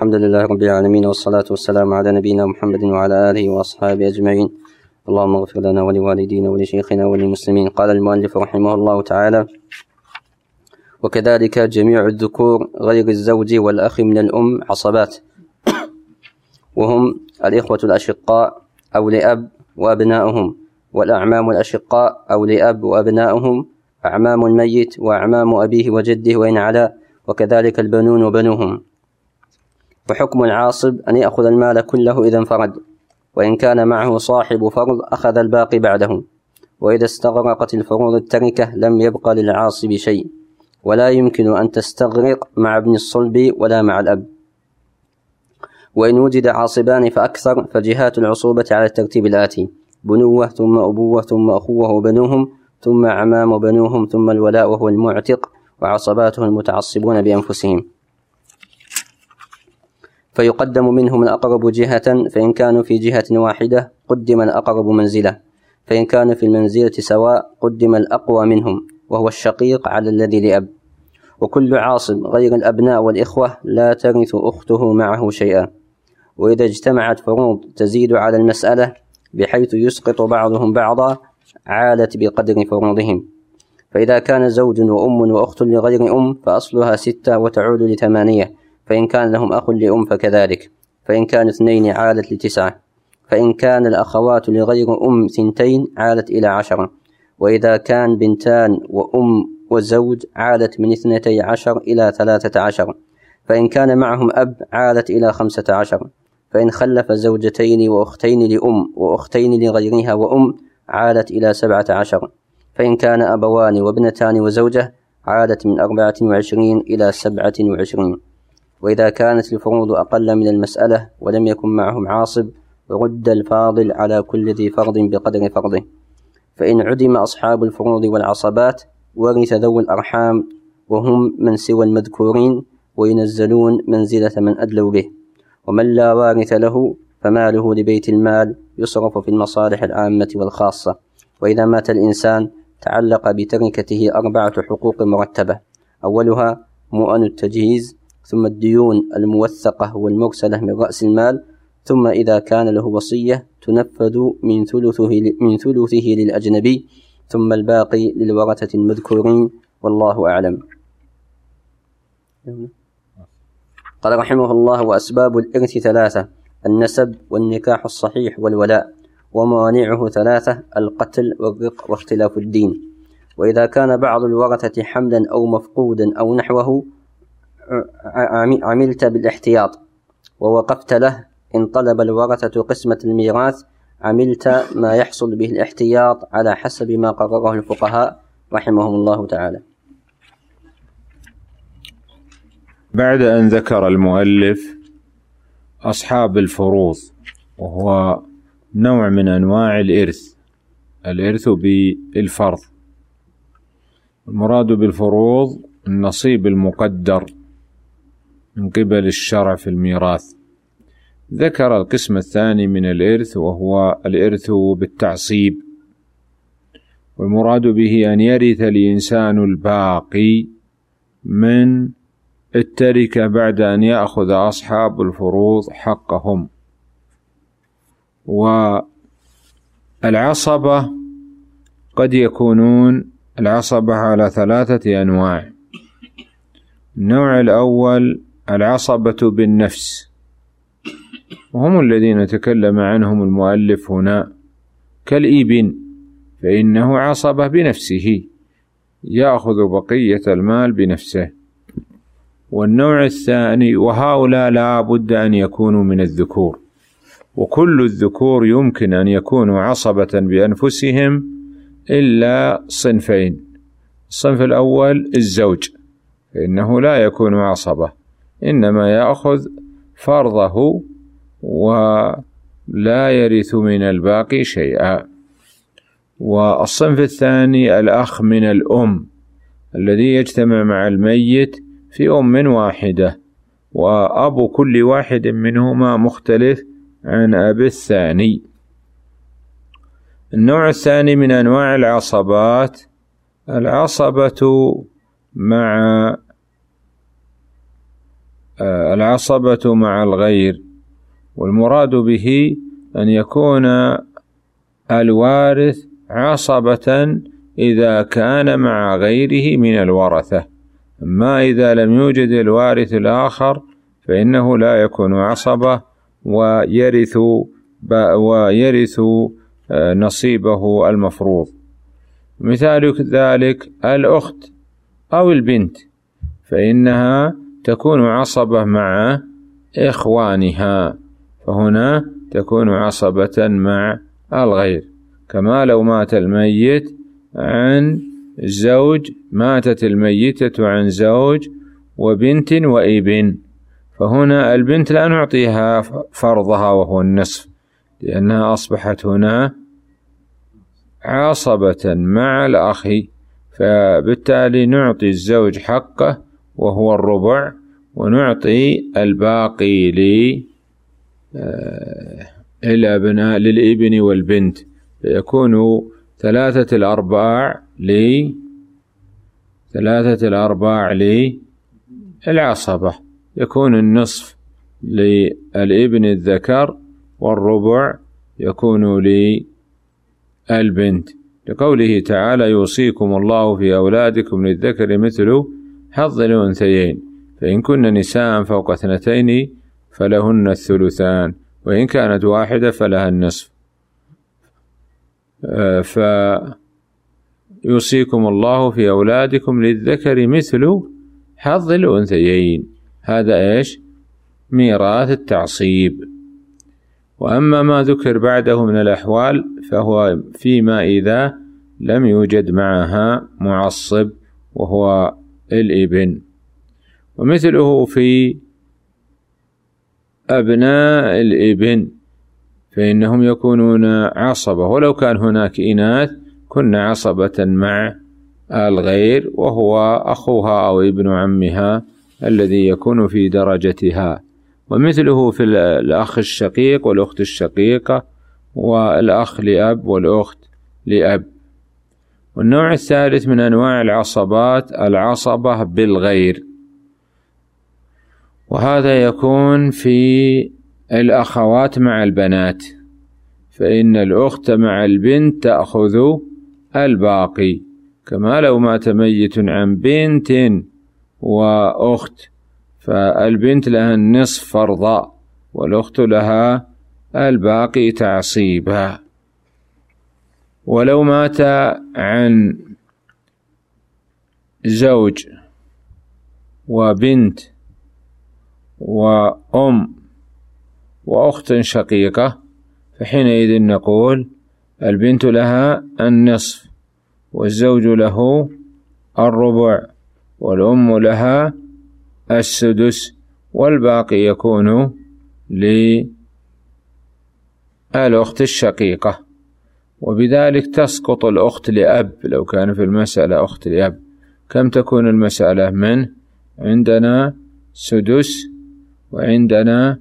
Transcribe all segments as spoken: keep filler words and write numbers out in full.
الحمد لله رب العالمين، والصلاة والسلام على نبينا محمد وعلى آله وأصحابه أجمعين. اللهم اغفر لنا ولوالدينا ولشيخنا وللمسلمين. قال المؤلف رحمه الله تعالى: وكذلك جميع الذكور غير الزوج والأخ من الأم عصبات، وهم الإخوة الأشقاء أو لأب وأبناؤهم، والأعمام الأشقاء أو لأب وأبناؤهم، أعمام الميت وأعمام أبيه وجده وإن علا، وكذلك البنون وبنوهم. وحكم العاصب أن يأخذ المال كله إذا انفرد، وإن كان معه صاحب فرض أخذ الباقي بعده، وإذا استغرقت الفروض التركة لم يبق للعاصب شيء، ولا يمكن أن تستغرق مع ابن الصلب ولا مع الأب. وإن وجد عاصبان فأكثر فجهات العصوبة على الترتيب الآتي: بنوة ثم أبوة ثم أخوة وبنوهم ثم عمام وبنوهم ثم الولاء وهو المعتق وعصباته المتعصبون بأنفسهم. فيقدم منهم الأقرب جهة، فإن كانوا في جهة واحدة قدم الأقرب منزلة، فإن كانوا في المنزلة سواء قدم الأقوى منهم وهو الشقيق على الذي لأب. وكل عاصب غير الأبناء والإخوة لا ترث أخته معه شيئا، وإذا اجتمعت فروض تزيد على المسألة بحيث يسقط بعضهم بعضا عالت بقدر فروضهم. فإذا كان زوج وأم وأخت لغير أم فأصلها ستة وتعود لثمانية، فإن كان لهم أخ لأم فكذلك، فإن كان اثنين عالت لتسعة، فإن كان الأخوات لغير أم ثنتين عالت إلى عشرة، وإذا كان بنتان وأم وزوج عالت من اثنتي عشر إلى ثلاثة عشر، فإن كان معهم أب عالت إلى خمسة عشر، فإن خلف زوجتين وأختين لأم وأختين لغيرها وأم عالت إلى سبعة عشر، فإن كان أبوان وابنتان وزوجة عالت من أربعة وعشرين إلى سبعة وعشرين. وإذا كانت الفروض أقل من المسألة ولم يكن معهم عاصب رد الفاضل على كل ذي فرض بقدر فرضه. فإن عدم أصحاب الفروض والعصبات ورث ذوي الأرحام وهم من سوى المذكورين، وينزلون منزلة من أدلوا به. ومن لا وارث له فماله لبيت المال يصرف في المصالح العامة والخاصة. وإذا مات الإنسان تعلق بتركته أربعة حقوق مرتبة: أولها مؤن التجهيز، ثم الديون الموثقة والمرسلة من رأس المال، ثم إذا كان له وصية تنفذ من ثلثه من ثلثه للأجنبي، ثم الباقي للورثة المذكورين، والله أعلم. قال رحمه الله: وأسباب الإرث ثلاثة: النسب والنكاح الصحيح والولاء، وموانعه ثلاثة: القتل والرق واختلاف الدين. وإذا كان بعض الورثة حملا أو مفقودا أو نحوه عملت بالاحتياط ووقفت له. إن طلب الورثة قسمة الميراث عملت ما يحصل به الاحتياط على حسب ما قرره الفقهاء رحمهم الله تعالى. بعد أن ذكر المؤلف أصحاب الفروض، وهو نوع من أنواع الإرث، الإرث بالفرض. المراد بالفروض النصيب المقدر من قبل الشرع في الميراث. ذكر القسم الثاني من الإرث وهو الإرث بالتعصيب، والمراد به أن يرث الإنسان الباقي من التركة بعد أن يأخذ أصحاب الفروض حقهم. والعصبة قد يكونون العصبة على ثلاثة أنواع. النوع الأول العصبة بالنفس، وهم الذين تكلم عنهم المؤلف هنا، كالابن فإنه عصبة بنفسه يأخذ بقية المال بنفسه. والنوع الثاني، وهؤلاء لا بد أن يكونوا من الذكور، وكل الذكور يمكن أن يكونوا عصبة بأنفسهم إلا صنفين: الصنف الأول الزوج، فإنه لا يكون عصبة، إنما يأخذ فرضه ولا يرث من الباقي شيئا. والصنف الثاني الأخ من الأم، الذي يجتمع مع الميت في أم واحدة، وأب كل واحد منهما مختلف عن أب الثاني. النوع الثاني من أنواع العصبات العصبة مع العصبة مع الغير، والمراد به أن يكون الوارث عصبة إذا كان مع غيره من الورثة، أما إذا لم يوجد الوارث الآخر فإنه لا يكون عصبة ويرث ويرث نصيبه المفروض. مثال ذلك الأخت أو البنت، فإنها تكون عصبة مع إخوانها، فهنا تكون عصبة مع الغير. كما لو مات الميت عن زوج، ماتت الميتة عن زوج وبنت وابن، فهنا البنت لا نعطيها فرضها وهو النصف، لأنها أصبحت هنا عصبة مع الأخ، فبالتالي نعطي الزوج حقه وهو الربع، ونعطي الباقي للأبناء للابن والبنت، فيكون ثلاثة الأرباع لي ثلاثة الأرباع للعصبة، يكون النصف للابن الذكر والربع يكون للبنت، لقوله تعالى: يوصيكم الله في أولادكم للذكر مثل حظ الأنثيين، فإن كن نساء فوق اثنتين فلهن الثلثان، وإن كانت واحدة فلها النصف. فيوصيكم الله في أولادكم للذكر مثل حظ الأنثيين، هذا إيش؟ ميراث التعصيب. وأما ما ذكر بعده من الأحوال فهو فيما إذا لم يوجد معها معصب وهو الابن، ومثله في أبناء الابن فإنهم يكونون عصبة، ولو كان هناك إناث كن عصبة مع الغير وهو أخوها أو ابن عمها الذي يكون في درجتها. ومثله في الأخ الشقيق والأخت الشقيقة والأخ لأب والأخت لأب. والنوع الثالث من أنواع العصبات العصبة بالغير، وهذا يكون في الأخوات مع البنات، فإن الأخت مع البنت تأخذ الباقي، كما لو مات ميت عن بنت وأخت فالبنت لها النصف فرضا والأخت لها الباقي تعصيبا. ولو مات عن زوج وبنت وأم وأخت شقيقة فحينئذ نقول البنت لها النصف والزوج له الربع والأم لها السدس، والباقي يكون للأخت الشقيقة. وبذلك تسقط الأخت لأب لو كان في المسألة أخت لأب. كم تكون المسألة؟ من عندنا سدس وعندنا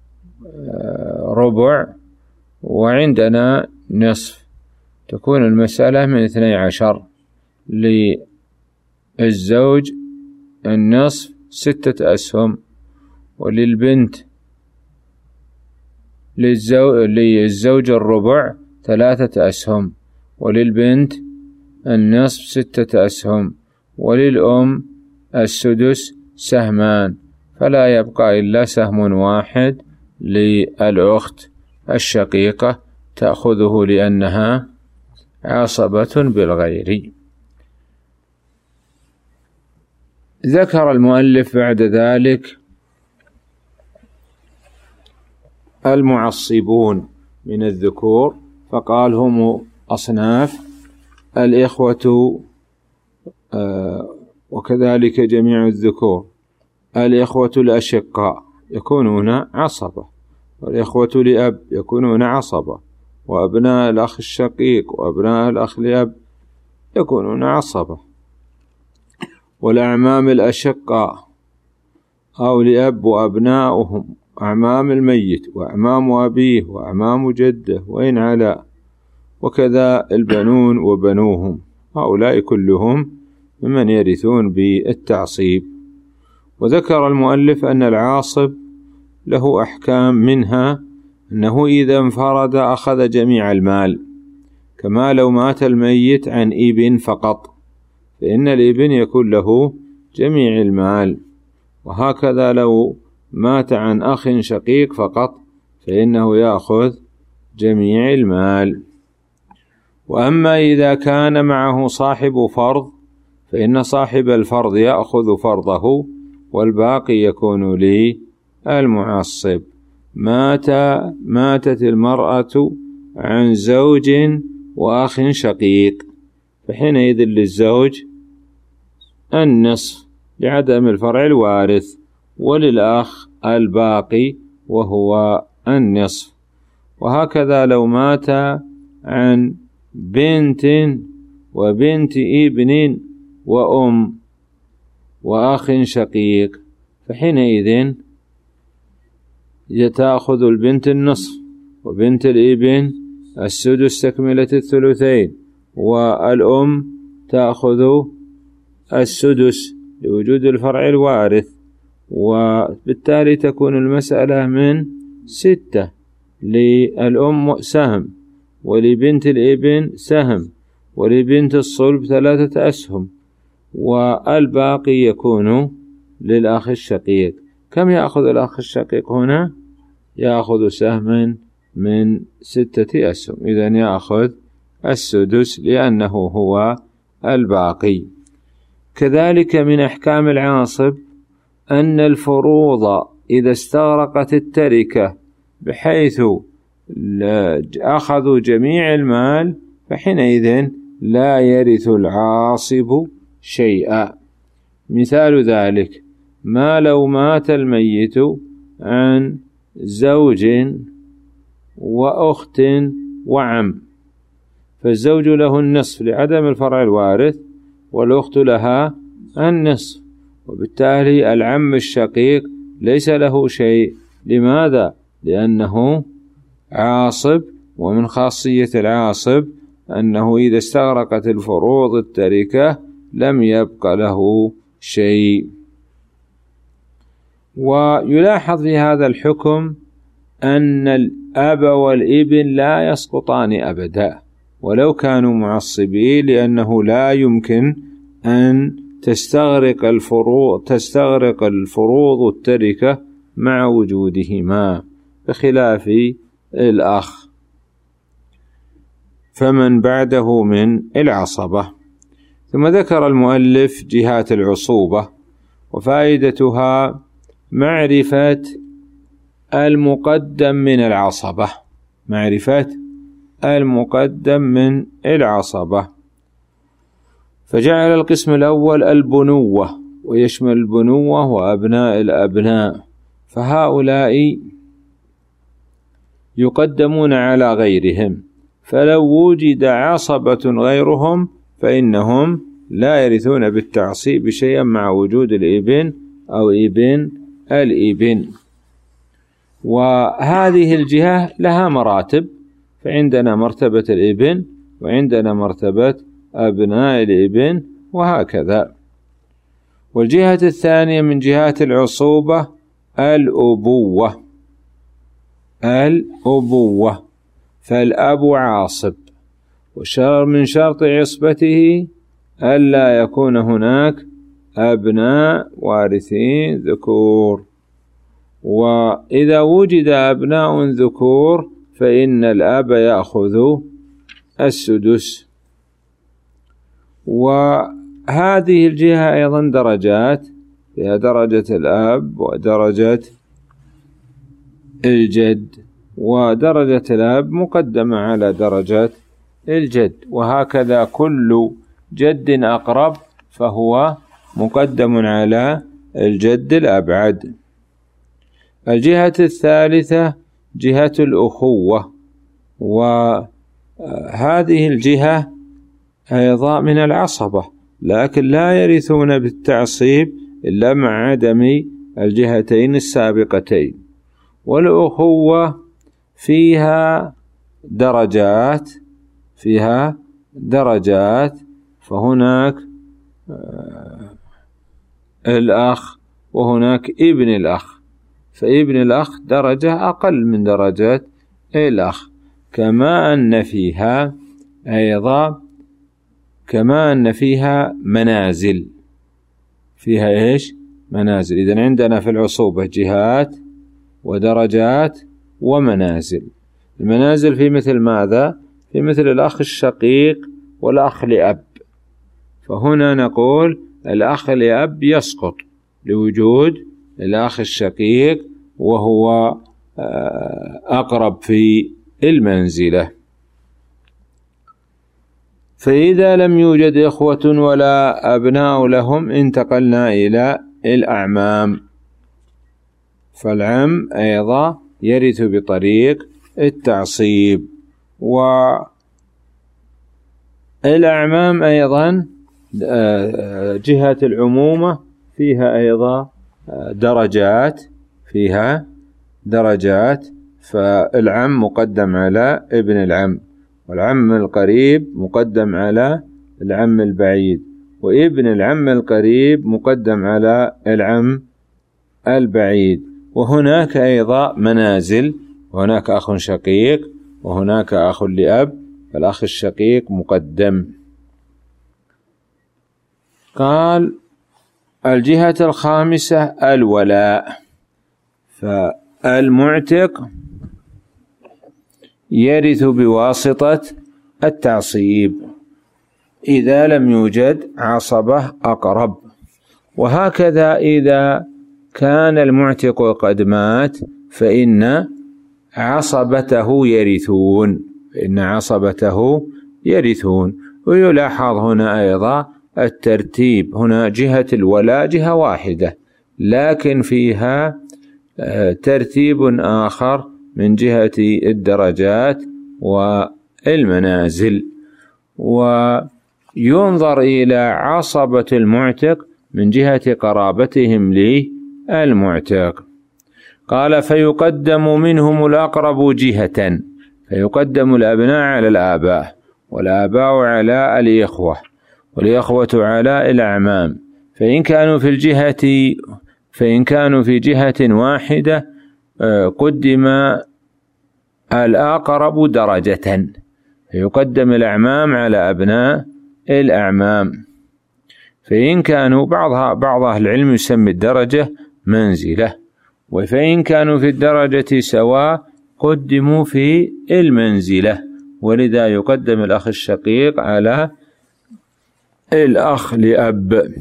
ربع وعندنا نصف، تكون المسألة من اثني عشر. للزوج النصف ستة أسهم، وللبنت للزوج الربع ثلاثة أسهم، وللبنت النصف ستة أسهم، وللأم السدس سهمان، فلا يبقى إلا سهم واحد للأخت الشقيقة تأخذه لأنها عصبة بالغير. ذكر المؤلف بعد ذلك المعصبون من الذكور، فقال هم أصناف: الإخوة آه وكذلك جميع الذكور، الإخوة الأشقاء يكونون عصبة، والإخوة لأب يكونون عصبة، وأبناء الأخ الشقيق وأبناء الأخ لأب يكونون عصبة، والأعمام الأشقاء أو لأب وأبناؤهم أعمام الميت وأعمام أبيه وأعمام جده وإن علا، وكذا البنون وبنوهم، هؤلاء كلهم ممن يرثون بالتعصيب. وذكر المؤلف أن العاصب له أحكام، منها أنه إذا انفرد أخذ جميع المال، كما لو مات الميت عن ابن فقط فإن الابن يكون له جميع المال، وهكذا لو مات عن أخ شقيق فقط فإنه يأخذ جميع المال. وأما إذا كان معه صاحب فرض فإن صاحب الفرض يأخذ فرضه والباقي يكون للمعصب. مات ماتت المرأة عن زوج وأخ شقيق فحينئذ للزوج النصف لعدم الفرع الوارث، وللأخ الباقي وهو النصف. وهكذا لو مات عن بنت وبنت ابن وأم وأخ شقيق فحينئذ تأخذ البنت النصف وبنت الابن السدس تكملة الثلثين، والأم تأخذ السدس لوجود الفرع الوارث، وبالتالي تكون المسألة من ستة، للأم سهم ولبنت الابن سهم ولبنت الصلب ثلاثة أسهم، والباقي يكون للأخ الشقيق. كم يأخذ الأخ الشقيق هنا؟ يأخذ سهم من ستة أسهم، إذن يأخذ السدس لأنه هو الباقي. كذلك من أحكام العاصب أن الفروض إذا استغرقت التركة بحيث أخذوا جميع المال فحينئذ لا يرث العاصب شيئا. مثال ذلك ما لو مات الميت عن زوج وأخت وعم، فالزوج له النصف لعدم الفرع الوارث والأخت لها النصف، وبالتالي العم الشقيق ليس له شيء. لماذا؟ لأنه عاصب، ومن خاصية العاصب أنه إذا استغرقت الفروض التركة لم يبق له شيء. ويلاحظ في هذا الحكم أن الأب والابن لا يسقطان أبدا ولو كانوا معصبين، لأنه لا يمكن أن تستغرق الفروض تستغرق الفروض التركة مع وجودهما، بخلاف الأخ فمن بعده من العصبة. ثم ذكر المؤلف جهات العصوبة، وفائدتها معرفة المقدم من العصبة معرفة المقدم من العصبة فجعل القسم الأول البنوة، ويشمل البنوة وأبناء الأبناء، فهؤلاء يقدمون على غيرهم، فلو وجد عصبة غيرهم فإنهم لا يرثون بالتعصيب شيئا مع وجود الابن أو ابن الابن. وهذه الجهة لها مراتب، فعندنا مرتبة الابن وعندنا مرتبة أبناء الابن وهكذا. والجهة الثانية من جهات العصوبة الأبوة الأبوة فالأب عاصب، وشر من شرط عصبته ألا يكون هناك أبناء وارثين ذكور، وإذا وجد أبناء ذكور فإن الأب يأخذ السدس. وهذه الجهة أيضا درجات، فيها درجة الأب ودرجة الجد، ودرجة الأب مقدمة على درجة الجد، وهكذا كل جد أقرب فهو مقدم على الجد الأبعد. الجهة الثالثة جهة الأخوة، وهذه الجهة أيضا من العصبة، لكن لا يرثون بالتعصيب إلا مع عدم الجهتين السابقتين. والأخوة فيها درجات فيها درجات فهناك الأخ وهناك ابن الأخ، فابن الأخ درجة أقل من درجات الأخ. كما أن فيها أيضا كما أن فيها منازل، فيها إيش؟ منازل. إذن عندنا في العصوبة جهات ودرجات ومنازل. المنازل في مثل ماذا؟ في مثل الأخ الشقيق والأخ لأب. فهنا نقول الأخ لأب يسقط لوجود الأخ الشقيق وهو أقرب في المنزلة. فإذا لم يوجد إخوة ولا أبناء لهم انتقلنا إلى الأعمام. فالعم أيضا يرث بطريق التعصيب. والأعمام أيضا جهة العمومة فيها أيضا درجات فيها درجات فالعم مقدم على ابن العم، والعم القريب مقدم على العم البعيد، وابن العم القريب مقدم على العم البعيد. وهناك أيضا منازل، وهناك أخ شقيق وهناك أخ لأب، فالأخ الشقيق مقدم. قال الجهة الخامسة الولاء. فالمعتق يرث بواسطة التعصيب إذا لم يوجد عصبة أقرب، وهكذا إذا كان المعتق قد مات فإن عصبته يرثون فإن عصبته يرثون. ويلاحظ هنا أيضا الترتيب، هنا جهة الولاء جهة واحدة لكن فيها ترتيب آخر من جهة الدرجات والمنازل. وينظر إلى عصبة المعتق من جهة قرابتهم للمعتق. قال فيقدم منهم الأقرب جهة، فيقدم الأبناء على الآباء، والآباء على الإخوة، والإخوة على الأعمام. فإن كانوا في الجهة فإن كانوا في جهة واحدة قدم الأقرب درجة، فيقدم الأعمام على أبناء الأعمام. فإن كانوا بعضها بعض أهل العلم يسمي الدرجة منزلة، وفإن كانوا في الدرجة سواء قدموا في المنزلة، ولذا يقدم الأخ الشقيق على الأخ لأب.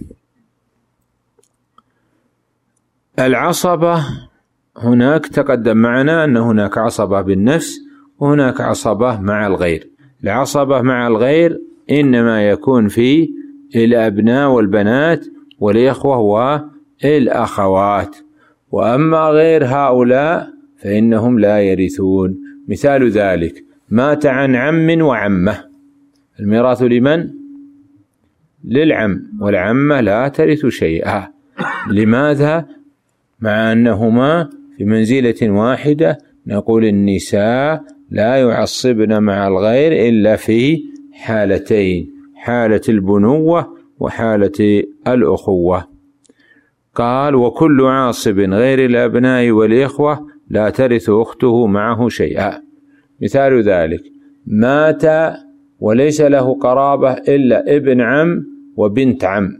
العصبة هناك تقدم معنا أن هناك عصبة بالنفس وهناك عصبة مع الغير. العصبة مع الغير إنما يكون في الأبناء والبنات والإخوة والأخوات، وأما غير هؤلاء فإنهم لا يرثون. مثال ذلك مات عن عم وعمة، الميراث لمن؟ للعم، والعمة لا ترث شيئا. لماذا؟ مع أنهما في منزلة واحدة. نقول النساء لا يعصبن مع الغير إلا في حالتين، حالة البنوة وحالة الأخوة. قال وكل عاصب غير الأبناء والإخوة لا ترث أخته معه شيئا. مثال ذلك مات وليس له قرابة إلا ابن عم وبنت عم،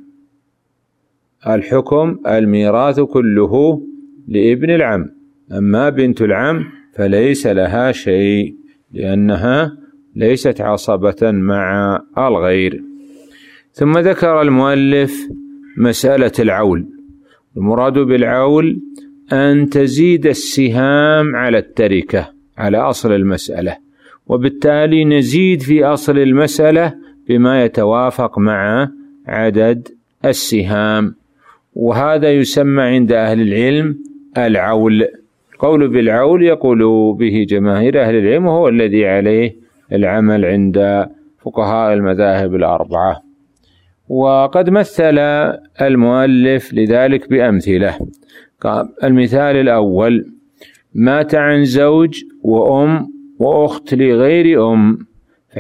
الحكم الميراث كله لابن العم، أما بنت العم فليس لها شيء لأنها ليست عصبة مع الغير. ثم ذكر المؤلف مسألة العول. المراد بالعول أن تزيد السهام على التركة على أصل المسألة، وبالتالي نزيد في أصل المسألة بما يتوافق مع عدد السهام، وهذا يسمى عند أهل العلم العول. قول بالعول يقول به جماهير أهل العلم، وهو الذي عليه العمل عند فقهاء المذاهب الأربعة. وقد مثل المؤلف لذلك بأمثلة. المثال الأول مات عن زوج وأم وأخت لغير أم،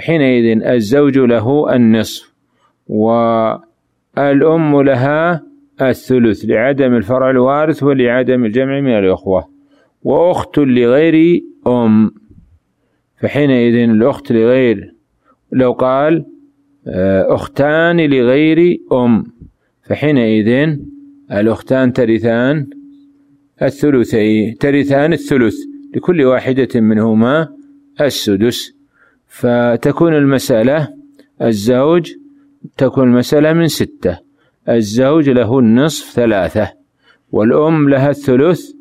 فحينئذ الزوج له النصف والأم لها الثلث لعدم الفرع الوارث ولعدم الجمع من الإخوة. وأخت لغير أم، فحينئذ الأخت لغير، لو قال أختان لغير أم، فحينئذ الأختان ترثان الثلثي ترثان الثلث لكل واحدة منهما السدس. فتكون المسألة الزوج تكون المسألة من ستة، الزوج له النصف ثلاثة، والأم لها الثلث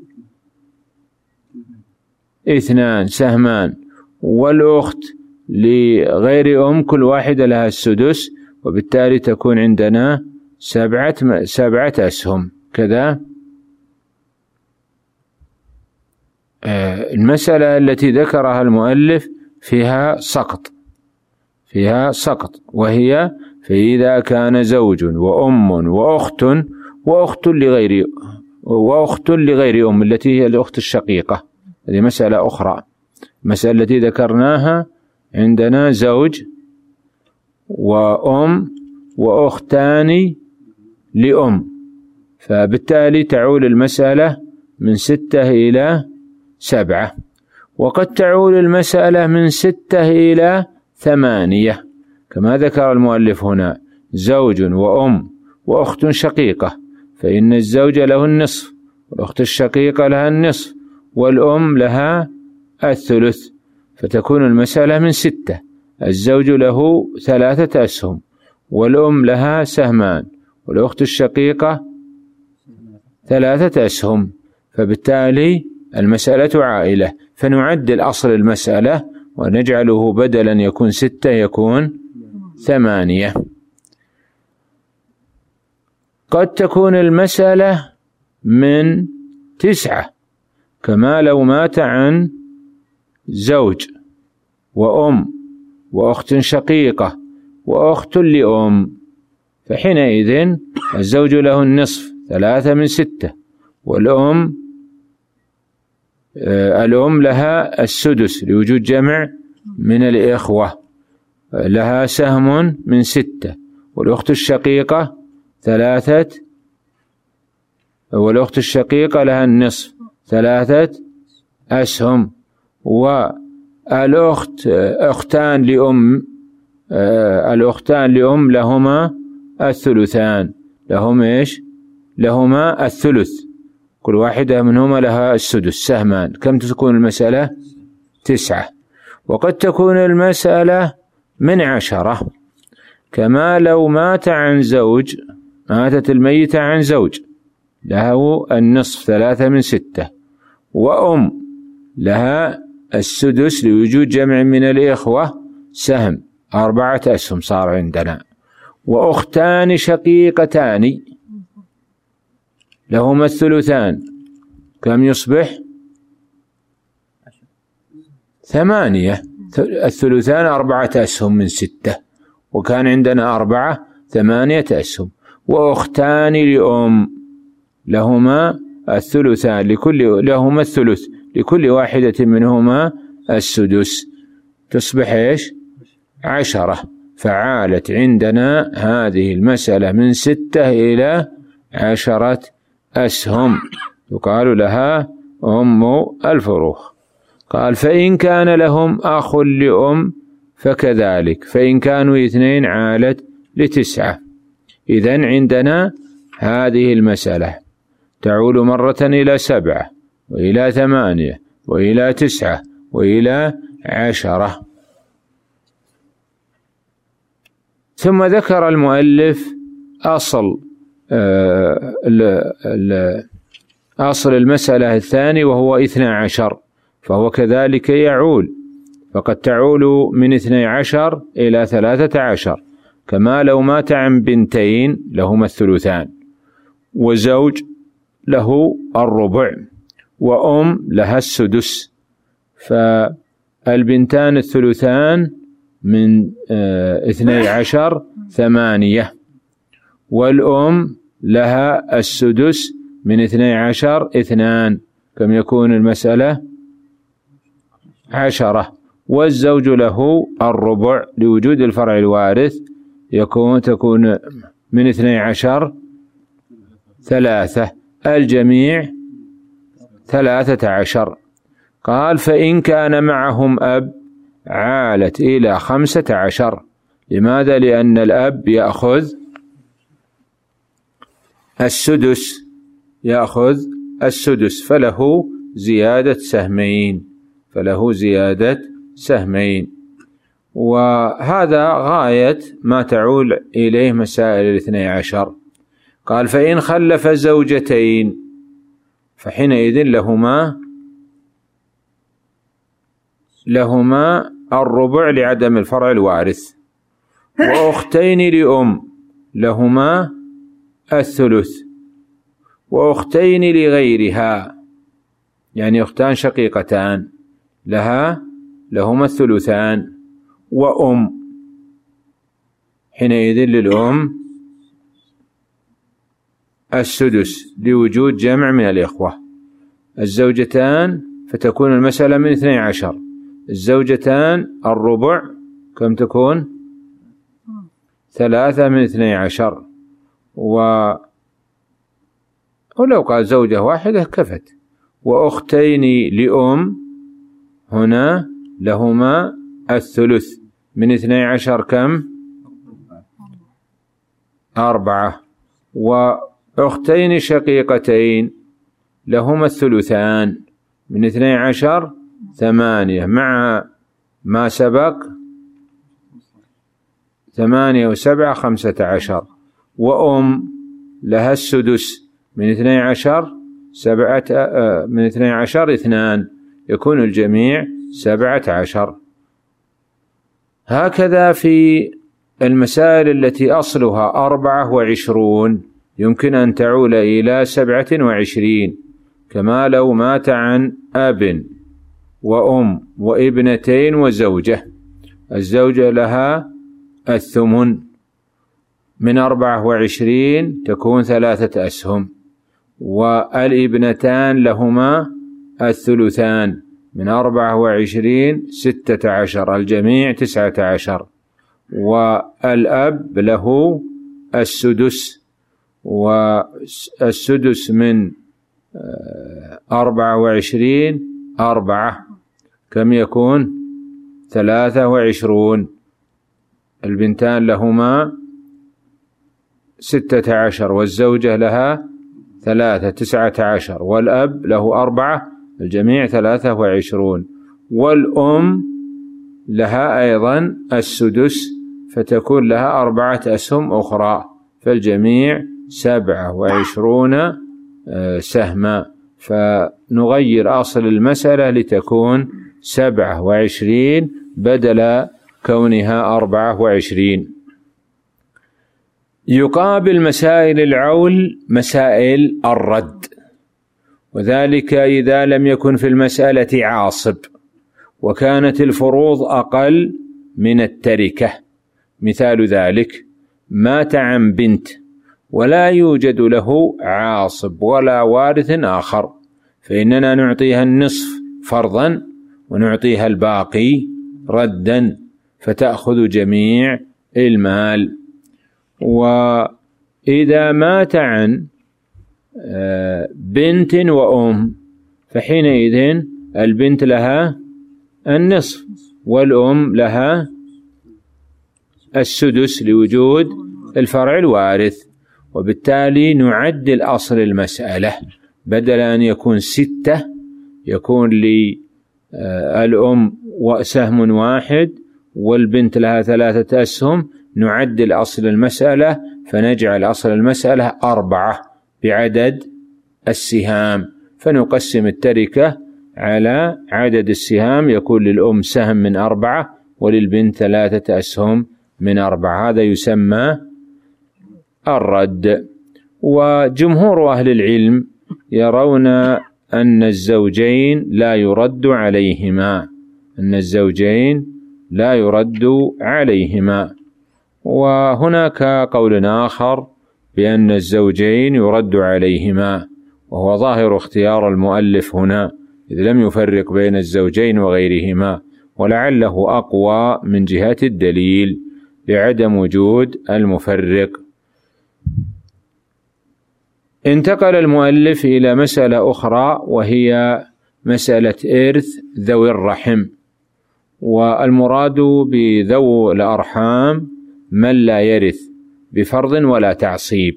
اثنان سهمان، والأخت لغير أم كل واحدة لها السدس، وبالتالي تكون عندنا سبعة سبعة أسهم كذا. المسألة التي ذكرها المؤلف فيها سقط فيها سقط وهي: فإذا كان زوج وأم وأخت وأخت لغير وأخت لغير أم التي هي الأخت الشقيقة، هذه مسألة أخرى. المسألة التي ذكرناها عندنا زوج وأم وأختان لأم، فبالتالي تعول المسألة من ستة إلى سبعة. وقد تعول المسألة من ستة إلى ثمانية كما ذكر المؤلف هنا: زوج وأم وأخت شقيقة، فإن الزوج له النصف، والأخت الشقيقة لها النصف، والأم لها الثلث، فتكون المسألة من ستة: الزوج له ثلاثة أسهم، والأم لها سهمان، والأخت الشقيقة ثلاثة أسهم، فبالتالي المسألة عائلة. فنعدل أصل المسألة ونجعله بدلا يكون ستة يكون ثمانية. قد تكون المسألة من تسعة، كما لو مات عن زوج وأم وأخت شقيقة وأخت لأم، فحينئذ الزوج له النصف ثلاثة من ستة، والأم الأم لها السدس لوجود جمع من الإخوة، لها سهم من ستة، والأخت الشقيقة ثلاثة والأخت الشقيقة لها النصف ثلاثة أسهم، والأخت أختان لأم الأختان لأم لهما الثلثان، لهم إيش؟ لهما الثلث، كل واحدة منهما لها السدس سهمان. كم تكون المسألة؟ تسعة. وقد تكون المسألة من عشرة، كما لو مات عن زوج ماتت الميتة عن زوج له النصف ثلاثة من ستة، وأم لها السدس لوجود جمع من الإخوة سهم أربعة أسهم صار عندنا، وأختان شقيقتان لهما الثلثان، كم يصبح؟ ثمانية. الثلثان أربعة أسهم من ستة، وكان عندنا أربعة ثمانية أسهم. وأختان لأم لهما الثلثان لكل لهما الثلث لكل واحدة منهما السدس، تصبح إيش؟ عشرة. فعالت عندنا هذه المسألة من ستة إلى عشرة أسهم، يقال لها أم الفروخ. قال: فإن كان لهم أخ لأم فكذلك، فإن كانوا اثنين عالت لتسعة. إذن عندنا هذه المسألة تعول مرة إلى سبعة، وإلى ثمانية، وإلى تسعة، وإلى عشرة. ثم ذكر المؤلف أصل آه أصل المسألة الثاني وهو اثنى عشر، فهو كذلك يعول، فقد تعول من اثني عشر إلى ثلاثة عشر، كما لو مات عن بنتين لهما الثلثان، وزوج له الربع، وأم لها السدس، فالبنتان الثلثان من اثني عشر ثمانية، والأم لها السدس من اثني عشر اثنان، كم يكون المسألة؟ عشرة. والزوج له الربع لوجود الفرع الوارث، يكون تكون من اثني عشر ثلاثة، الجميع ثلاثة عشر. قال فإن كان معهم أب عالت إلى خمسة عشر. لماذا؟ لأن الأب يأخذ السدس، يأخذ السدس فله زيادة سهمين، فله زيادة سهمين. وهذا غاية ما تعول إليه مسائل الاثني عشر. قال فإن خلف زوجتين فحينئذ لهما لهما الربع لعدم الفرع الوارث، وأختين لأم لهما الثلث، وأختين لغيرها يعني أختان شقيقتان لها لهما الثلثان، وأم حينئذ للأم السدس لوجود جمع من الإخوة. الزوجتان فتكون المسألة من اثني عشر، الزوجتان الربع كم تكون؟ ثلاثة من اثني عشر. و... ولو قال زوجة واحدة كفت. وأختين لأم هنا لهما الثلث من اثني عشر كم؟ أربعة. وأختين شقيقتين لهما الثلثان من اثني عشر ثمانية، مع ما سبق ثمانية وسبعة خمسة عشر. وأم لها السدس من اثني عشر سبعة من اثني عشر اثنان، يكون الجميع سبعة عشر. هكذا في المسائل التي أصلها أربعة وعشرون يمكن أن تعول إلى سبعة وعشرين، كما لو مات عن أب وأم وابنتين وزوجة، الزوجة لها الثمن من أربعة وعشرين تكون ثلاثة أسهم، والابنتان لهما الثلثان من أربعة وعشرين ستة عشر، الجميع تسعة عشر. والأب له السدس، والسدس من أربعة وعشرين أربعة كم يكون؟ ثلاثة وعشرون. البنتان لهما ستة عشر، والزوجة لها ثلاثة تسعة عشر، والأب له أربعة، الجميع ثلاثة وعشرون. والأم لها أيضا السدس فتكون لها أربعة أسهم أخرى، فالجميع سبعة وعشرون سهما. فنغير أصل المسألة لتكون سبعة وعشرين بدل كونها أربعة وعشرين. يقابل مسائل العول مسائل الرد، وذلك إذا لم يكن في المسألة عاصب وكانت الفروض أقل من التركة. مثال ذلك مات عن بنت ولا يوجد له عاصب ولا وارث آخر، فإننا نعطيها النصف فرضا ونعطيها الباقي ردا، فتأخذ جميع المال. وإذا مات عن بنت وأم فحينئذ البنت لها النصف والأم لها السدس لوجود الفرع الوارث، وبالتالي نعدل أصل المسألة، بدل أن يكون ستة يكون للأم سهم واحد والبنت لها ثلاثة أسهم، نعدل أصل المسألة فنجعل أصل المسألة أربعة بعدد السهام، فنقسم التركة على عدد السهام، يكون للأم سهم من أربعة وللبنت ثلاثة أسهم من أربعة. هذا يسمى الرد. وجمهور أهل العلم يرون أن الزوجين لا يرد عليهما، أن الزوجين لا يرد عليهما. وهناك قول آخر بأن الزوجين يرد عليهما، وهو ظاهر اختيار المؤلف هنا إذ لم يفرق بين الزوجين وغيرهما، ولعله أقوى من جهة الدليل لعدم وجود المفرق. انتقل المؤلف إلى مسألة أخرى، وهي مسألة إرث ذوي الرحم. والمراد بذوي الأرحام من لا يرث بفرض ولا تعصيب،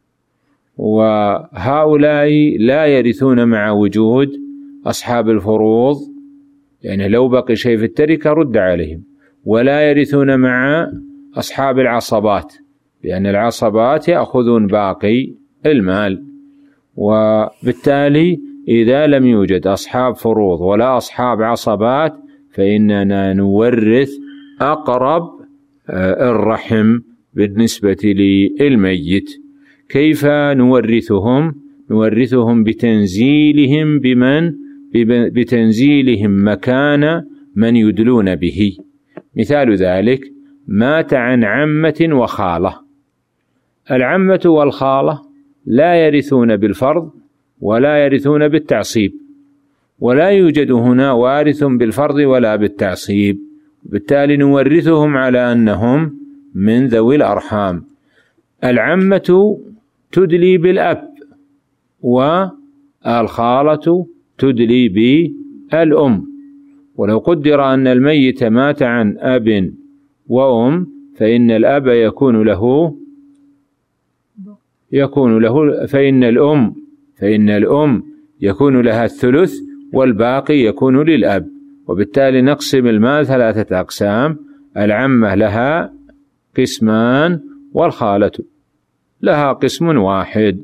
وهؤلاء لا يرثون مع وجود أصحاب الفروض، يعني لو بقي شيء في التركة رد عليهم، ولا يرثون مع أصحاب العصبات، لأن العصبات يأخذون باقي المال. وبالتالي إذا لم يوجد أصحاب فروض ولا أصحاب عصبات فإننا نورث أقرب الرحم بالنسبة للميت. كيف نورثهم؟ نورثهم بتنزيلهم بمن بتنزيلهم مكان من يدلون به. مثال ذلك: مات عن عمة وخالة. العمة والخالة لا يرثون بالفرض ولا يرثون بالتعصيب، ولا يوجد هنا وارث بالفرض ولا بالتعصيب، بالتالي نورثهم على أنهم من ذوي الأرحام. العمة تدلي بالأب، والخالة تدلي بالأم. ولو قدر أن الميت مات عن أب وأم فإن الأب يكون له يكون له فإن الأم فإن الأم يكون لها الثلث والباقي يكون للأب. وبالتالي نقسم المال ثلاثة أقسام: العمة لها قسمان والخالة لها قسم واحد.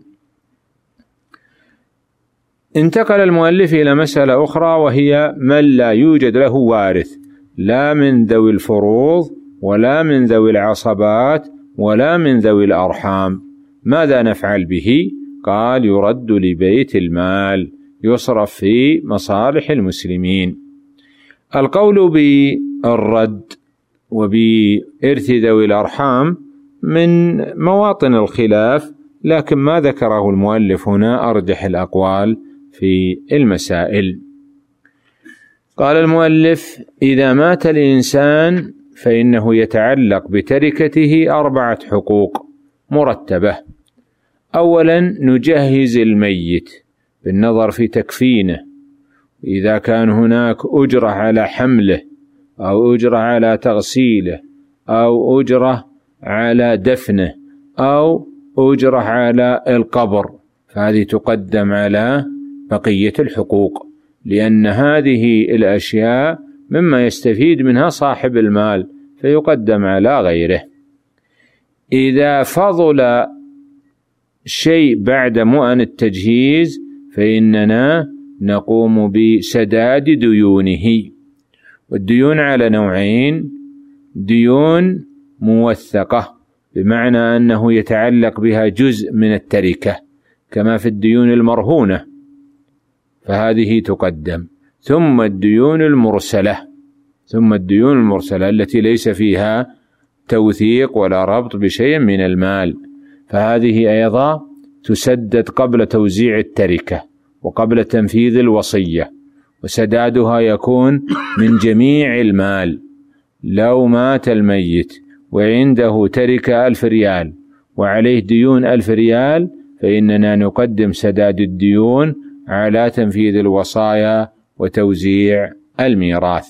انتقل المؤلف إلى مسألة أخرى، وهي من لا يوجد له وارث، لا من ذوي الفروض ولا من ذوي العصبات ولا من ذوي الأرحام. ماذا نفعل به؟ قال: يرد لبيت المال، يصرف في مصالح المسلمين. القول بالرد وبإرث ذوي الأرحام من مواطن الخلاف، لكن ما ذكره المؤلف هنا أرجح الأقوال في المسائل. قال المؤلف: إذا مات الإنسان فإنه يتعلق بتركته أربعة حقوق مرتبة. أولا: نجهز الميت بالنظر في تكفينه، إذا كان هناك أجرة على حمله أو أجرة على تغسيله أو أجرة على دفنه أو أجرة على القبر، فهذه تقدم على بقية الحقوق، لأن هذه الأشياء مما يستفيد منها صاحب المال فيقدم على غيره. إذا فضل شيء بعد مؤن التجهيز فإننا نقوم بسداد ديونه. والديون على نوعين: ديون موثقة بمعنى أنه يتعلق بها جزء من التركة كما في الديون المرهونة، فهذه تقدم، ثم الديون المرسلة ثم الديون المرسلة التي ليس فيها توثيق ولا ربط بشيء من المال، فهذه أيضا تسدد قبل توزيع التركة وقبل تنفيذ الوصية، وسدادها يكون من جميع المال. لو مات الميت وعنده تركة ألف ريال وعليه ديون ألف ريال فإننا نقدم سداد الديون على تنفيذ الوصايا وتوزيع الميراث.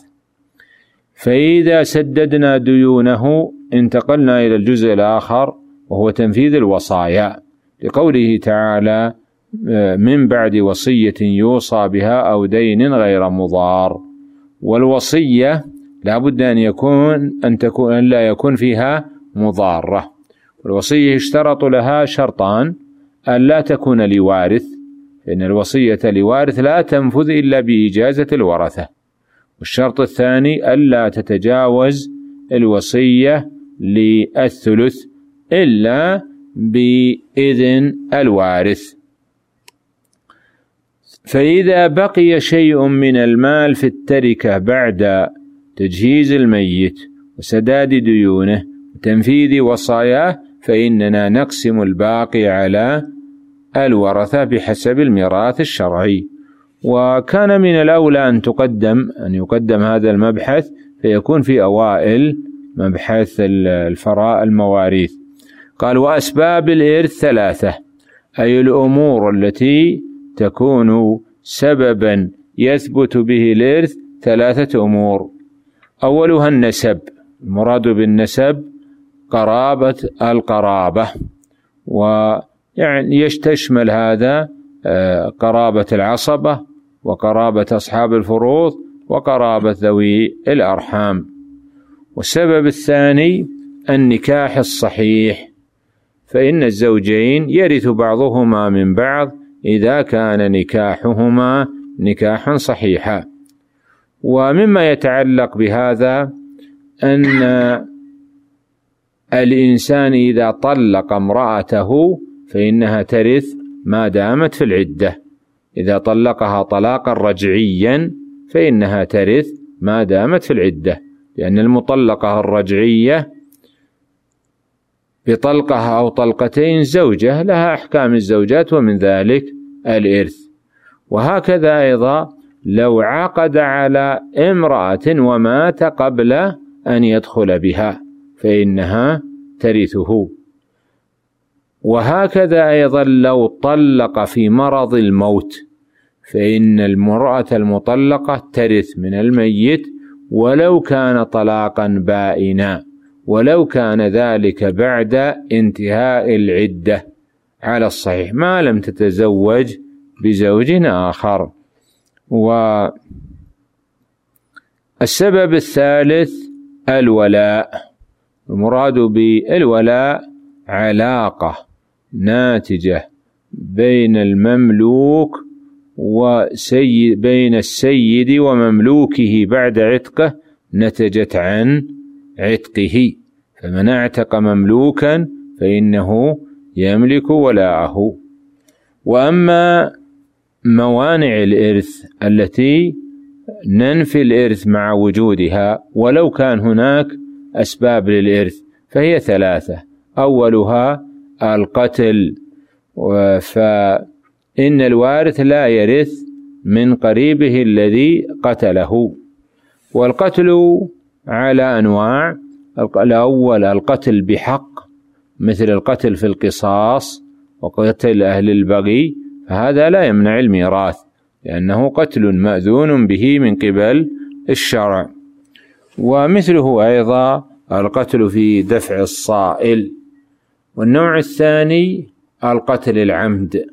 فإذا سددنا ديونه انتقلنا إلى الجزء الآخر وهو تنفيذ الوصايا، لقوله تعالى: من بعد وصية يوصى بها أو دين غير مضار. والوصية لا بد أن يكون أن تكون أن لا يكون فيها مضارة. والوصية يشترط لها شرطان: أن لا تكون لوارث، فإن الوصية لوارث لا تنفذ إلا بإجازة الورثة. والشرط الثاني: ألا تتجاوز الوصية للثلث إلا بإذن الوارث. فإذا بقي شيء من المال في التركة بعد تجهيز الميت وسداد ديونه وتنفيذ وصاياه فإننا نقسم الباقي على الورثة بحسب الميراث الشرعي. وكان من الأولى أن تقدم أن يقدم هذا المبحث فيكون في أوائل مبحث الفراء المواريث. قال: وأسباب الإرث ثلاثة: أي الأمور التي تكون سببا يثبت به الإرث ثلاثة أمور. أولها النسب، المراد بالنسب قرابة القرابة، ويعني يشتمل هذا قرابة العصبة وقرابة أصحاب الفروض وقرابة ذوي الأرحام. والسبب الثاني النكاح الصحيح، فإن الزوجين يرث بعضهما من بعض إذا كان نكاحهما نكاحا صحيحا. ومما يتعلق بهذا أن الإنسان إذا طلق امرأته فإنها ترث ما دامت في العدة، إذا طلقها طلاقا رجعيا فإنها ترث ما دامت في العدة، لأن المطلقة الرجعية بطلقها أو طلقتين زوجة لها أحكام الزوجات ومن ذلك الإرث. وهكذا أيضا لو عقد على امرأة ومات قبل أن يدخل بها فإنها ترثه. وهكذا أيضا لو طلق في مرض الموت فإن المرأة المطلقة ترث من الميت ولو كان طلاقا بائنا، ولو كان ذلك بعد انتهاء العدة على الصحيح ما لم تتزوج بزوج آخر. والسبب الثالث الولاء، المراد بالولاء علاقة ناتجة بين المملوك وسيد بين السيد ومملوكه بعد عتقه نتجت عن عتقه، فمن اعتق مملوكا فإنه يملك ولاءه. وأما موانع الإرث التي ننفي الإرث مع وجودها ولو كان هناك أسباب للإرث فهي ثلاثة. أولها القتل، فإن الوارث لا يرث من قريبه الذي قتله. والقتل على أنواع، الأول القتل بحق مثل القتل في القصاص وقتل أهل البغي، فهذا لا يمنع الميراث لأنه قتل مأذون به من قبل الشرع. ومثله أيضا القتل في دفع الصائل. والنوع الثاني القتل العمد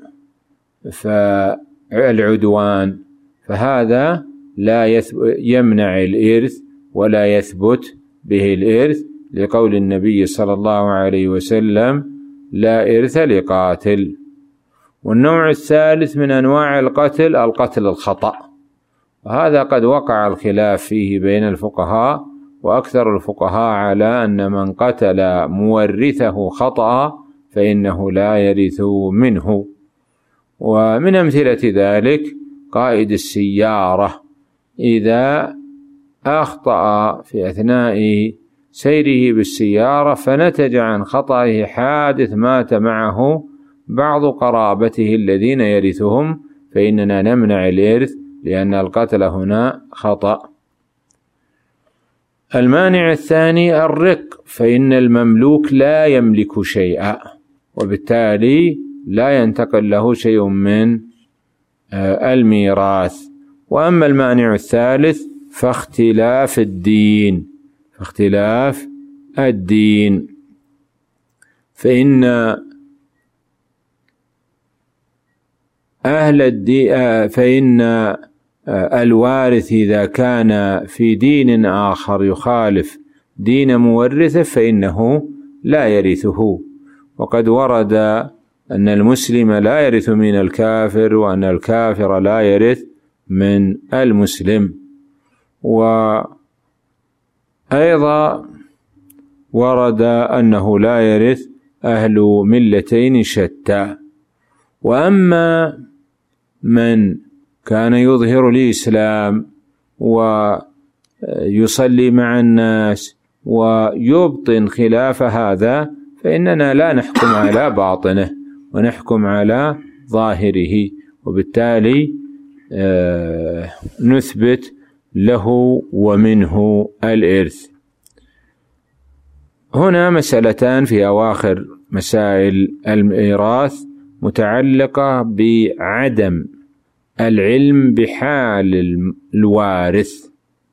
فالعدوان، فهذا لا يمنع الإرث ولا يثبت به الإرث لقول النبي صلى الله عليه وسلم لا إرث لقاتل. والنوع الثالث من أنواع القتل القتل الخطأ، وهذا قد وقع الخلاف فيه بين الفقهاء، وأكثر الفقهاء على أن من قتل مورثه خطأ فإنه لا يرث منه. ومن أمثلة ذلك قائد السيارة إذا أخطأ في أثناء سيره بالسيارة فنتج عن خطأه حادث مات معه بعض قرابته الذين يرثهم فإننا نمنع الإرث لأن القتل هنا خطأ. المانع الثاني الرق، فإن المملوك لا يملك شيئا وبالتالي لا ينتقل له شيء من الميراث. وأما المانع الثالث فاختلاف الدين، فاختلاف الدين فإن أهل الدين فإن الوارث إذا كان في دين آخر يخالف دين مورثه فإنه لا يرثه. وقد ورد أن المسلم لا يرث من الكافر وأن الكافر لا يرث من المسلم. وأيضا ورد أنه لا يرث أهل ملتين شتى. وأما من كان يظهر الإسلام ويصلي مع الناس ويبطن خلاف هذا فإننا لا نحكم على باطنه ونحكم على ظاهره، وبالتالي نثبت له ومنه الإرث. هنا مسألتان في أواخر مسائل الميراث متعلقة بعدم العلم بحال الوارث،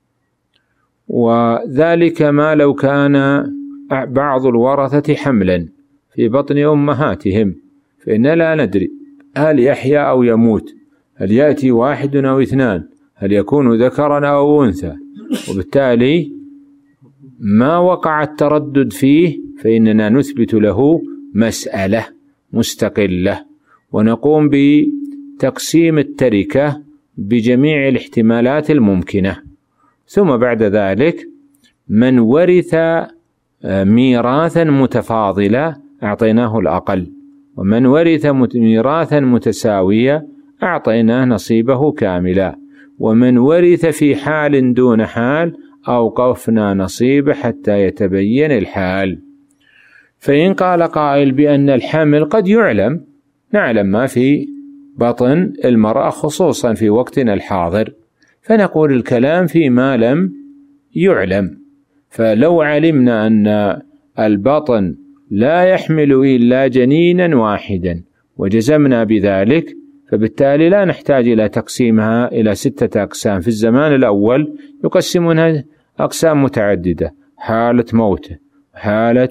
وذلك ما لو كان بعض الورثة حملا في بطن أمهاتهم، فإن لا ندري هل يحيا أو يموت، هل يأتي واحد أو اثنان، هل يكون ذكرا أو أنثى، وبالتالي ما وقع التردد فيه فإننا نثبت له مسألة مستقلة، ونقوم بتقسيم التركة بجميع الاحتمالات الممكنة. ثم بعد ذلك من ورث ميراثا متفاضلا أعطيناه الأقل، ومن ورث ميراثا متساويا أعطيناه نصيبه كاملا، ومن ورث في حال دون حال أوقفنا نصيبه حتى يتبين الحال. فإن قال قائل بأن الحمل قد يعلم، نعلم ما في بطن المرأة خصوصا في وقتنا الحاضر، فنقول الكلام فيما لم يعلم. فلو علمنا أن البطن لا يحمل إلا جنينا واحدا وجزمنا بذلك، فبالتالي لا نحتاج إلى تقسيمها إلى ستة أقسام. في الزمان الأول يقسمونها أقسام متعددة: حالة موته، حالة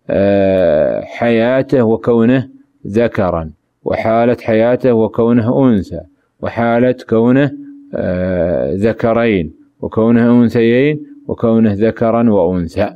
حياته وكونه ذكرا، وحالة حياته وكونه أنثى، وحالة كونه ذكرين، وكونه أنثيين، وكونه ذكرا وأنثى،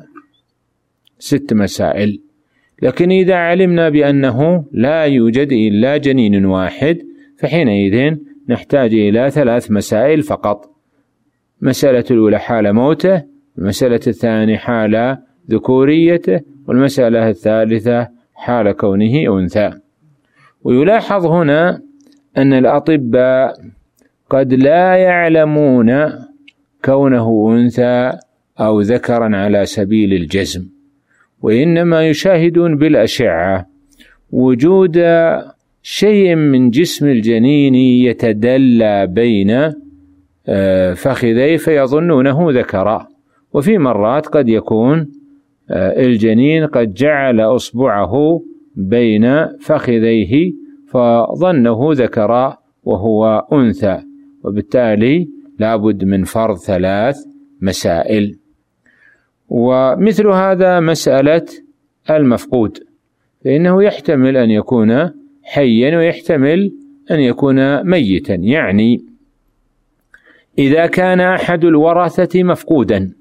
ست مسائل. لكن إذا علمنا بأنه لا يوجد إلا جنين واحد، فحينئذ نحتاج إلى ثلاث مسائل فقط: مسألة الأولى حال موته، المسألة الثانية حال ذكوريته، والمسألة الثالثة حال كونه أنثى. ويلاحظ هنا أن الأطباء قد لا يعلمون كونه أنثى أو ذكرا على سبيل الجزم، وإنما يشاهدون بالأشعة وجود شيء من جسم الجنين يتدلى بين فخذيه فيظنونه ذكرا، وفي مرات قد يكون الجنين قد جعل أصبعه بين فخذيه فظنه ذكرا وهو أنثى، وبالتالي لابد من فرض ثلاث مسائل. ومثل هذا مسألة المفقود، فإنه يحتمل أن يكون حيا ويحتمل أن يكون ميتا. يعني إذا كان أحد الورثة مفقودا،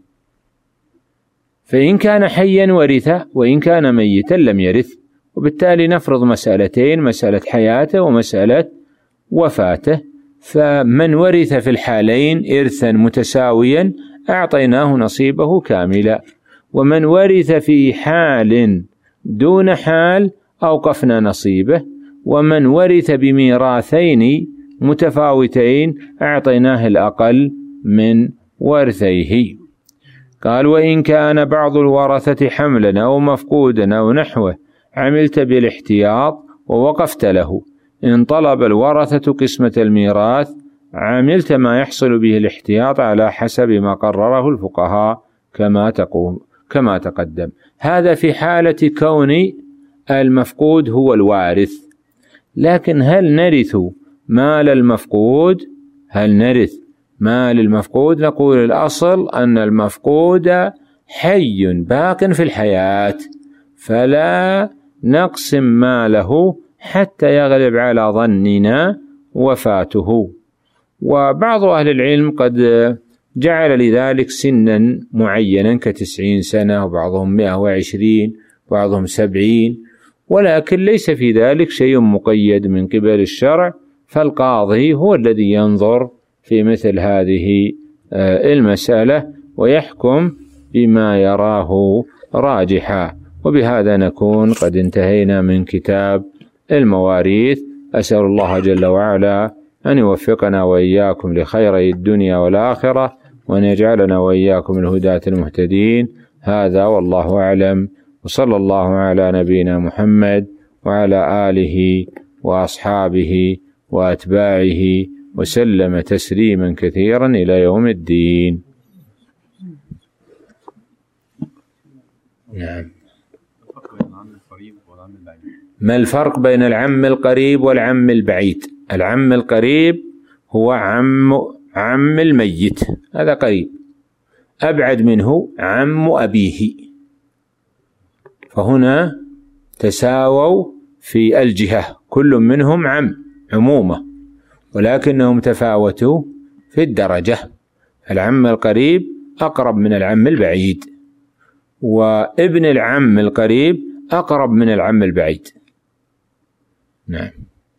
فإن كان حيا ورث، وإن كان ميتا لم يرث، وبالتالي نفرض مسألتين: مسألة حياته ومسألة وفاته. فمن ورث في الحالين إرثا متساويا أعطيناه نصيبه كاملا، ومن ورث في حال دون حال أوقفنا نصيبه، ومن ورث بميراثين متفاوتين أعطيناه الأقل من ورثيه. قال: وإن كان بعض الورثة حملا أو مفقودا أو نحوه عملت بالاحتياط ووقفت له. إن طلب الورثة قسمة الميراث عملت ما يحصل به الاحتياط على حسب ما قرره الفقهاء كما تقوم كما تقدم. هذا في حالة كون المفقود هو الوارث. لكن هل نرث مال المفقود؟ هل نرث مال المفقود؟ نقول الأصل أن المفقود حي باق في الحياة، فلا نقسم ماله حتى يغلب على ظننا وفاته. وبعض أهل العلم قد جعل لذلك سنا معينا كتسعين سنة، وبعضهم مئة وعشرين، وبعضهم سبعين، ولكن ليس في ذلك شيء مقيد من قبل الشرع، فالقاضي هو الذي ينظر في مثل هذه المسألة ويحكم بما يراه راجحا. وبهذا نكون قد انتهينا من كتاب المواريث. أسأل الله جل وعلا أن يوفقنا وإياكم لخيري الدنيا والآخرة، وأن يجعلنا وإياكم الهداة المهتدين. هذا والله أعلم، وصلى الله على نبينا محمد وعلى آله وأصحابه وأتباعه وسلم تسليما كثيرا إلى يوم الدين. نعم. ما الفرق بين العم القريب والعم البعيد؟ العم القريب هو عم عم الميت، هذا قريب. أبعد منه عم أبيه، فهنا تساووا في الجهة، كل منهم عم عمومة، ولكنهم تفاوتوا في الدرجة. العم القريب أقرب من العم البعيد، وابن العم القريب أقرب من العم البعيد. نعم.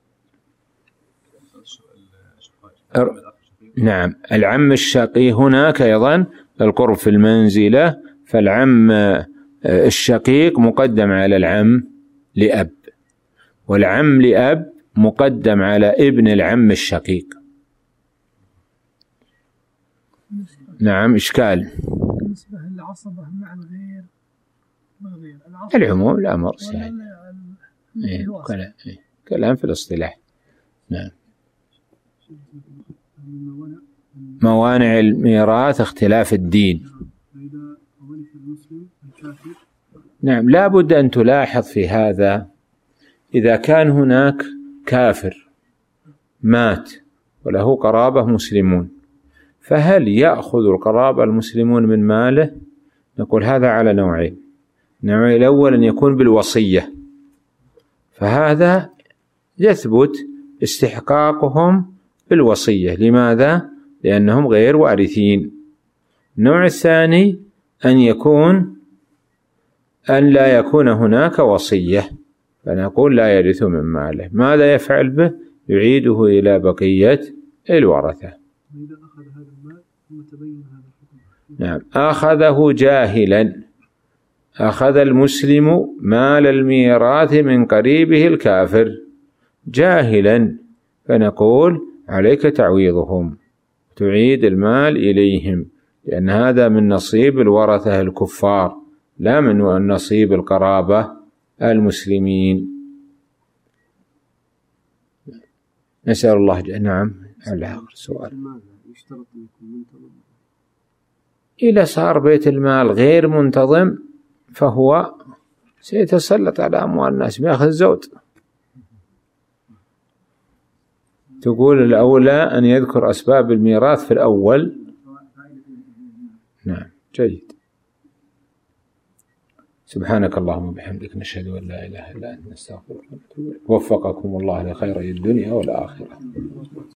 نعم. العم الشقي هناك أيضا القرب في المنزلة، فالعم الشقيق مقدم على العم لأب، والعم لأب مقدم على ابن العم الشقيق. نعم. إشكال بالنسبة للعصبة مع الغير والغير العموم الأمر سهل. إيه كلام. إيه كلام في الاصطلاح. نعم. موانع الميراث اختلاف الدين. نعم. لا بد أن تلاحظ في هذا، إذا كان هناك كافر مات وله قرابة مسلمون، فهل يأخذ القرابة المسلمون من ماله؟ نقول هذا على نوعين. النوع الأول أن يكون بالوصية، فهذا يثبت استحقاقهم بالوصية. لماذا؟ لأنهم غير وارثين. النوع الثاني أن يكون أن لا يكون هناك وصية، فنقول لا يرث من ماله. ماذا يفعل به؟ يعيده إلى بقية الورثة. نعم. أخذه جاهلا، أخذ المسلم مال الميراث من قريبه الكافر جاهلا، فنقول عليك تعويضهم، تعيد المال إليهم، لأن هذا من نصيب الورثة الكفار، لا من نصيب القرابة المسلمين. نسأل الله جل. نعم. على آخر سؤال. إذا صار بيت المال غير منتظم فهو سيتسلط على أموال الناس بيأخذ الزود. تقول الأولى أن يذكر أسباب الميراث في الأول. نعم. جيد. سبحانك اللهم وبحمدك، نشهد أن لا إله إلا أنت، نستغفرك ونتوب إليك. وفقكم الله لخير الدنيا والآخرة.